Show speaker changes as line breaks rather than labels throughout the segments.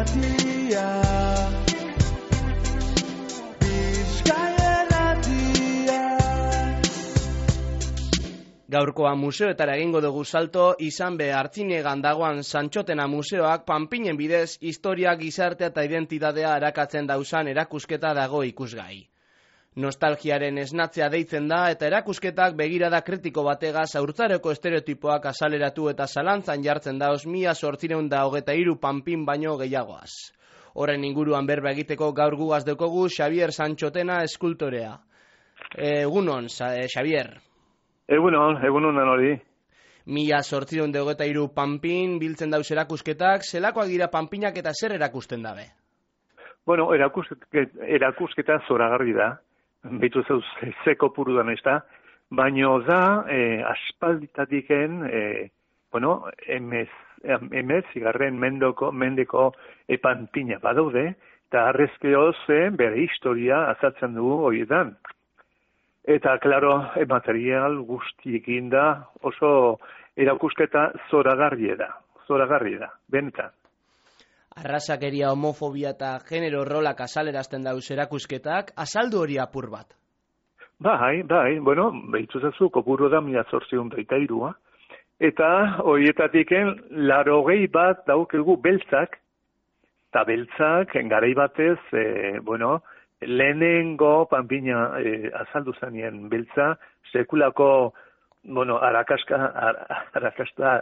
Gaurkoa museoetara egingo dugu salto, izan be Artzinegan dagoan Santxotena museoak panpinen bidez historia, gizartea eta identitatea arakatzen dauzan erakusketa dago ikusgai. Nostalgiaren esnatzea deitzen da eta erakusketak begirada kritiko bategaz haurtzaroko estereotipoak azaleratu eta zalantzan jartzen dauz 1823 panpin baino gehiagoaz. Horren inguruan berba egiteko gaur gugaz daukagu Xabier Santxotena eskultorea. Egunon, Xabier.
Egunon hori.
1823 panpin biltzen dauz erakusketak, zelakoak dira panpinak eta zer erakusten dabe?
Bueno, erakusketa zoragarri da, behitu zeuz zeko puru da nezta, baino da aspalditatiken, zigarren mendeko panpina badaude, eta arrezkeoz bere historia azatzen dugu horietan. Eta, klaro, material guztiekin da oso erakusketa zoragarri da, benetan.
Arrazakeria, homofobia eta genero rolak azalerazten dauz erakusketak, azaldu hori apur bat?
Bai, behitu zazu, kopuru da 1823, eta horietatiken 80 bat daukegu beltzak, eta beltzak, garai batez, lehenengo panpina azaldu zanien beltza, sekulako, arakasta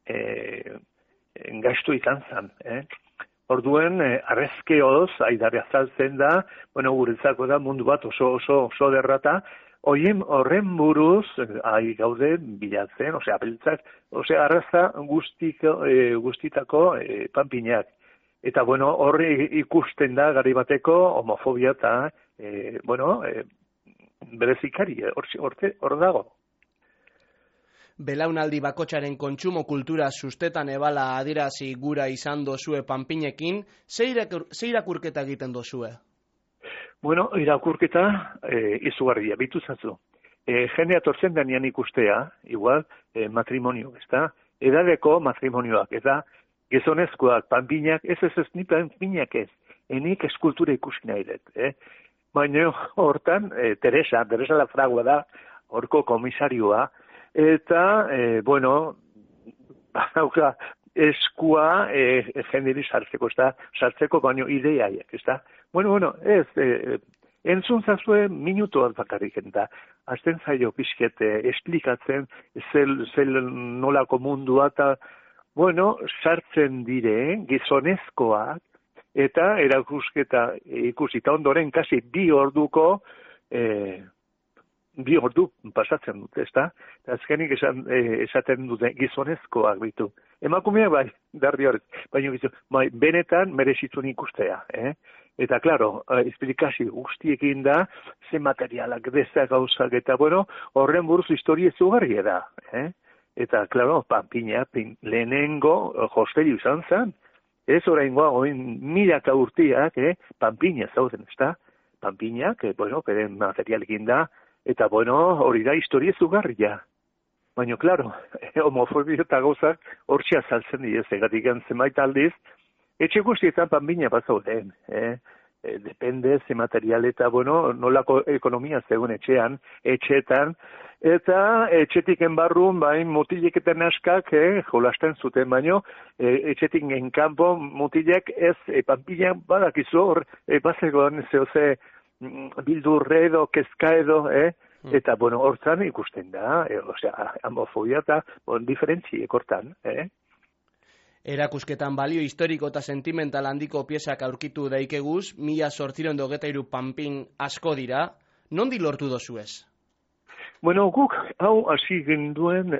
gaiztu izan zan. Orduen, arrezkeoz, aidare azaltzen da, guretzako da mundu bat oso derrata, horren buruz, gaude bilatzen, beltzak, arraza guztitako panpinak. Eta, horre ikusten da gari bateko homofobia eta, berezikari, hor dago.
Belaunaldi bakotxaren kontsumo kultura sustetan ebala adirazi gura izan dozue panpinekin, ze irakurketa egiten dozue?
Irakurketa izugarria, bitu zatzu. Jendea tortzen denean ikustea, igual, matrimonio, ezta? Edadeko matrimonioak, eta gizonezkoak, panpinak, ez ni panpinak ez, enik eskultura ikusi nahi dut. Baina hortan, Teresa Lafragua da, horko komisarioa, eta, eskua jenderi sartzeko baino ideiaiak, ez da? Entzun zazue minutu bat bakarrik eta azten zaio pixkete esplikatzen zel nolako mundua eta sartzen dire gizonezkoak eta erakusketa ikusita ondoren kasi 2 ordu pasatzen dute, ezta? Azkenik esaten dute gizonezkoak bitu. Emakumeak bai, dardi horret, baina benetan merezitzun ikustea, Eta, klaro, esplikazio guztiekin da, ze materialak dezak gauzak, eta, horren buruz historia zugarria da, Eta, klaro, panpina, lehenengo hostelu izan zen. Ez oraingoa, oin 1000 urteak, panpina zauden, ezta? Panpinak, beren materialekin da, eta, hori da historia zugarria. Baina, klaro, homofobia eta gauzak hortxe azaltzen dira, egatik zenbait aldiz, etxe guztietan panpina bat zauden, Depende ze material eta, nolako ekonomia zegoen etxeetan, eta etxetiken barrun, mutilek eta naskak, jolasten zuten baino, etxetiken kanpo mutilek ez, panpina badakizu hor, bazegoen zehoze bildurre edo, kezka edo, eta, hortzan ikusten da, homofobia eta, diferentziek hortan,
Erakusketan balio historiko eta sentimental handiko piezak aurkitu daikeguz, 1823 panpin asko dira, nondi lortu dozuez?
Guk hau hasi genduen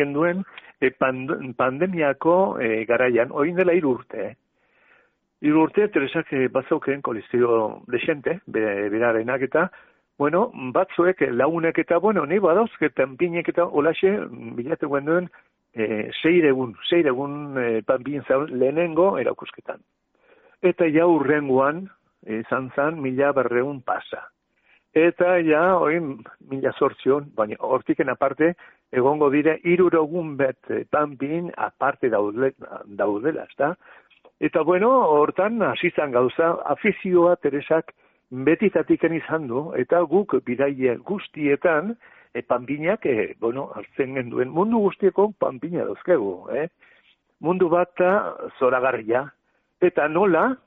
pandemiako garaian, oin dela 3 urte. 3 urte, Teresak batzauken kolizio desente, berarenak eta, batzuek lagunek eta, nahi badauzke panpinek eta olaxe bilatu genduen 6 egun panpin zaun lehenengo erakusketan. Eta ja urrengoan izan zan 1200 pasa. Eta ja, oin 1800, baina hortiken aparte, egongo dire 3 egun bet panpin aparte daudela, ezta? Eta bueno, hortan hasi zan gauza, afizioa Teresak betitatiken izan du, eta guk bidaie guztietan, panpinak, hartzen genduen, mundu guztieko panpina dauzkegu, Mundu bat zoragarria, eta nola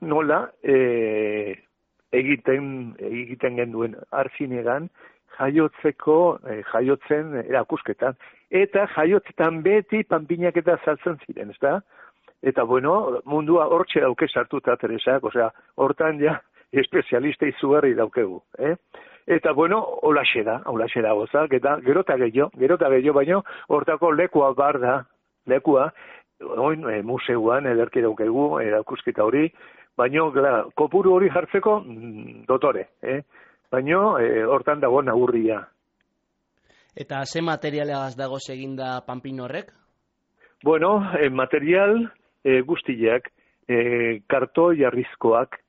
egiten genduen Artzinegan, jaiotzen erakusketan, eta jaiotzetan beti panpinak eta saltzen ziren, ezta? Eta bueno, mundua hortxe dauke sartuta Teresak, hortan ja espezialista izugarri daukegu, Eta bueno, holaxe da gozak, eta gerota gehiago, baino hortako lekua bar da, oin museuan ederki daukegu, erakusketa hori, baino, kopuru hori jartzeko dotore, baino hortan dago nagurria.
Eta ze materialegaz dago eginda panpin horrek?
Bueno, material guztiak, kartoi arrizkoak,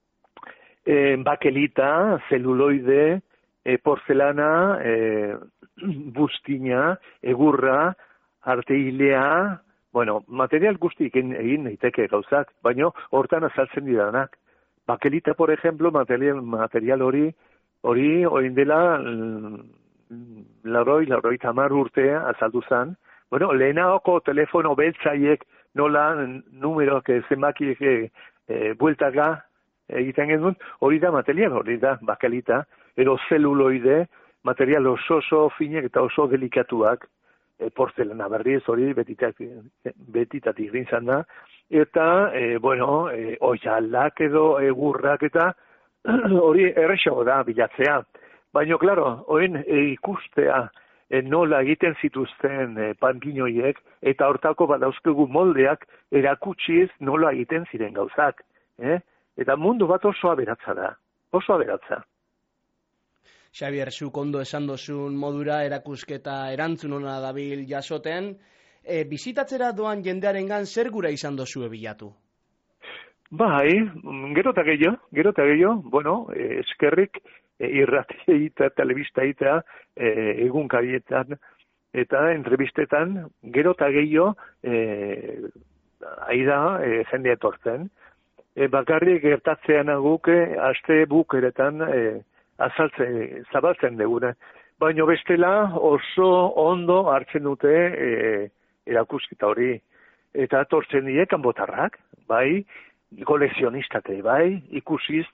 bakelita, zeluloide, porzelana, buztina, egurra, arteilea, material guztik egin daiteke gauzak, baino hortan azaltzen didanak. Bakelita, por ejemplo, material hori dela laroi tamar urtea azaldu zan. Lehenagoko telefono beltzaiek nola numeroak zenbakiek bueltaka egiten genuen, hori da material, hori da bakelita, edo zeluloide, material oso finek eta oso delikatuak, porzelana berriz hori betitatik gintzan da, eta, oialak edo egurrak eta hori errexago da bilatzea. Baina, klaro, oin ikustea nola egiten zituzten panpinoiek, eta hortako badauzkegu moldeak erakutsiz nola egiten ziren gauzak. Eta mundu bat oso aberatza da, oso aberatza.
Xabier, zuk ondo esan dozun modura erakusketa erantzun hona dabil jasoten, bizitatzera doan jendearengan zer gura izan dozue bilatu?
Bai, gero eta gehiago, eskerrik irratia eta telebista eta egunkarietan eta entrevistetan, gero eta gehiago aida jende etortzen. Bakarrik gertatzean aguke, aste bukeretan zabaltzen degune. Baina bestela oso ondo hartzen dute erakusketa hori. Eta atortzen die kanbotarrak, bai, kolekzionistate, bai, ikusiz,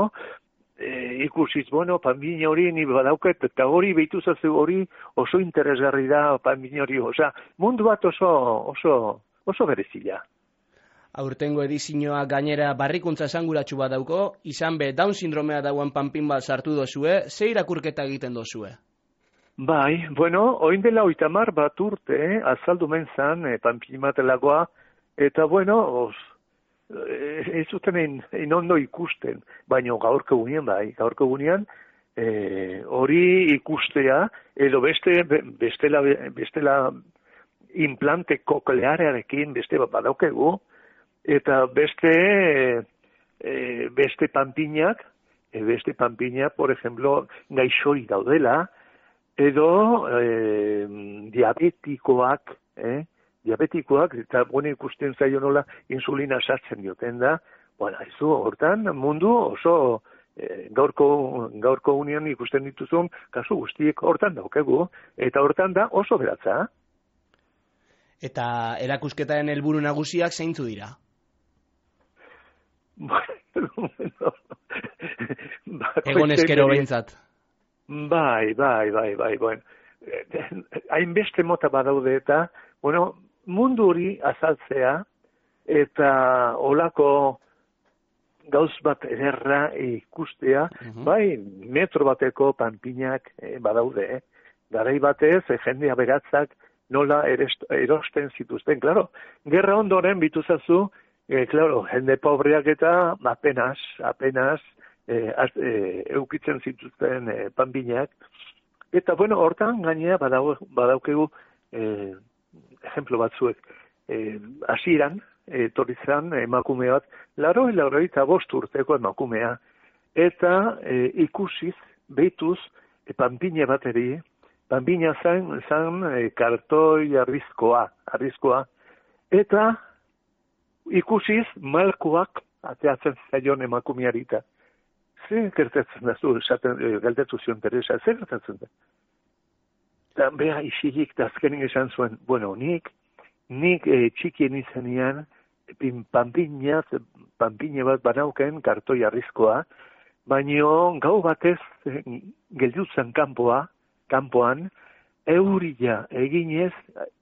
panbina hori ni badauket, eta hori behituzazu hori oso interesgarri da panbina hori. Mundu bat oso berezila.
Aurtengo edizioa gainera barrikuntza esanguratsu bat dauko, izan be Down sindromea dauen panpin bat sartu dozue, ze irakurketa egiten dozue?
Bai, oin dela 30 bat urte, azaldu menzan panpin batelakoa, eta ez zuten ondo ikusten, baina gaurko gunean, hori ikustea, edo bestela implante koklearearekin beste bat badaukegu, eta beste panpinak, por ejemplo, gaixori daudela, edo diabetikoak, eta ikusten zaio nola insulina sartzen dioten da, hortan mundu oso gaurko union ikusten dituzun kasu guztiek hortan daukegu, eta hortan da oso beratza.
Eta erakusketaren helburu nagusiak zeintzu dira? Egon eskero behintzat.
Bai. Hainbeste mota badaude eta, mundu hori azaltzea eta olako gauz bat ederra ikustea, bai, metro bateko panpinak badaude. Garai batez, jendea beratzak nola erosten zituzten. Claro, gerra ondoren bituzazu, jende pobreak eta apenas eukitzen zituzten panpinak. Eta, hortan gainea badaukegu ejemplo batzuek. Hasieran, etorrizan emakume bat, 85 urteko emakumea. Eta ikusiz, behituz, panpina bateri, panpina zan kartoi arrizkoa. Eta ikusiz malkoak ateatzen zaion emakumearita. Zer gertatzen da zu, galdetu zion Teresa, zer gertatzen da? Eta beha isilik da azkenik esan zuen, bueno, nik txikien izanean, panpine bat banauken kartoi arrizkoa, baino gau batez geldutzen kanpoan, euria eginez,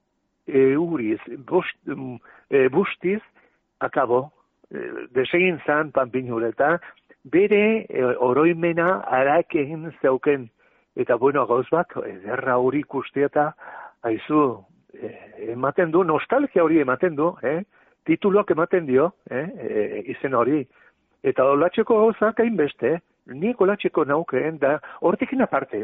bustiz, akabo, desegin zan panpinureta, bere oroimena arak egin zeuken, eta bueno, gauz bat, ederra hori ikustea eta, haizu, ematen du, nostalgia hori ematen du, tituloak ematen dio, izen hori, eta olatxeko gauzak hainbeste, nik olatxeko naukeen, da, hortekin aparte,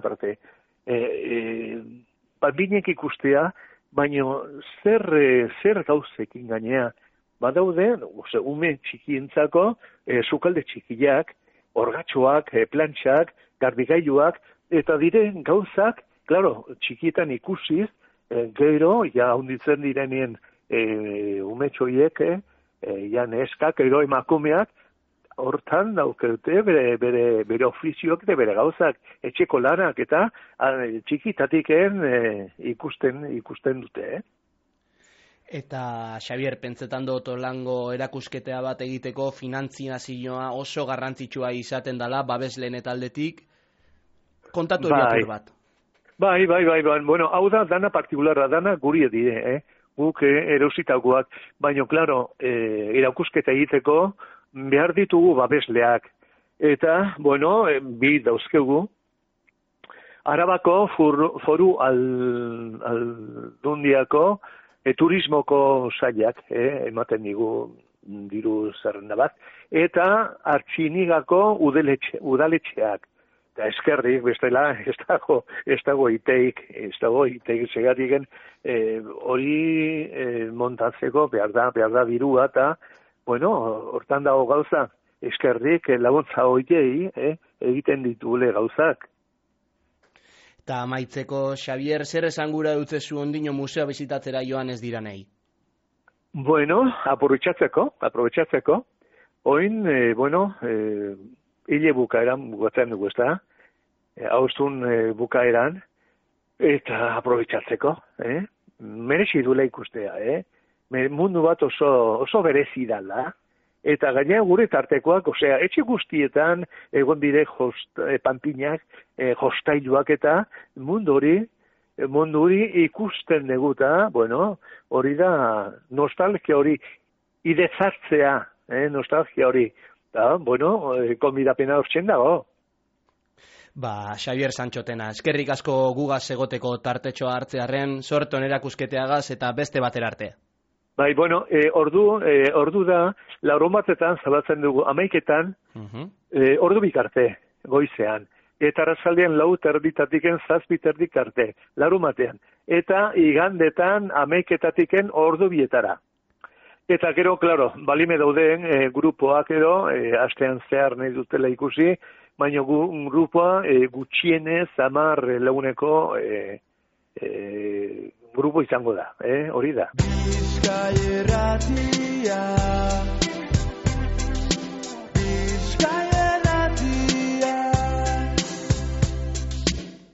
panpinek ikustea, baino zer gauzekin gainea, badaude, ume txikientzako, sukalde txikiak, orgatxoak, plantxak, garbigailuak, eta diren gauzak, klaro, txikietan ikusiz, gero, ja hunditzen direnien umetxoiek, ja neskak, gero emakumeak, hortan daukete bere ofizioak eta bere gauzak, etxeko lanak eta txikitatiken ikusten dute,
Eta, Xabier, pentsetan dut lango erakusketea bat egiteko finanziazioa oso garrantzitsua izaten dela, babesleen etaldetik, kontatu hori bat.
Bai, bueno, hau da, dana partikularra, dana guri dire, guk erositakoak, baino, klaro, erakusketa egiteko behar ditugu babesleak, eta, bueno, bi dauzkegu, Arabako foru aldundiako turismoko sailak, ematen digu diru zerrenda bat, eta Artxinigako udaletxeak. Eta eskerrik, bestela, ez dago iteik segatiken, hori montatzeko behar da dirua, eta, bueno, hortan dago gauza, eskerrik laguntza hoiei egiten ditule gauzak.
Eta amaitzeko, Xabier, zer esan gura dutzezu ondino museo bizitatzera joan ez diranei?
Bueno, aprobetxatzeko. Oin, hile bukaeran bukatzen dugu, ezta? Hauztun bukaeran, eta aprobetxatzeko, merezi duela ikustea, mundu bat oso berezi dala, eta gaina gure tartekoak, osea, etxe guztietan egon dire panpinak, jostailuak eta mundu hori ikusten deguta, bueno, hori da nostalgia hori idezartzea, nostalgia hori, eta, bueno, konbidapena hortzen dago.
Xabier Santxotena, eskerrik asko gugaz egoteko tartetxoa hartzearen, sorton erakusketeagaz eta beste batera arte.
Bai, bueno, ordu da, larunbatetan zabatzen dugu, 11etan, ordu bikarte, goizean. Eta arratsaldean 4:00 7:00 arte, larunbatean. Eta igandetan 11:00 ordu bietara. Eta gero, klaro, balime dauden grupoak edo, astean zehar nahi dutela ikusi, baina grupoa gutxienez 10 laguneko grupo izango da, hori da. Bizkaia irratia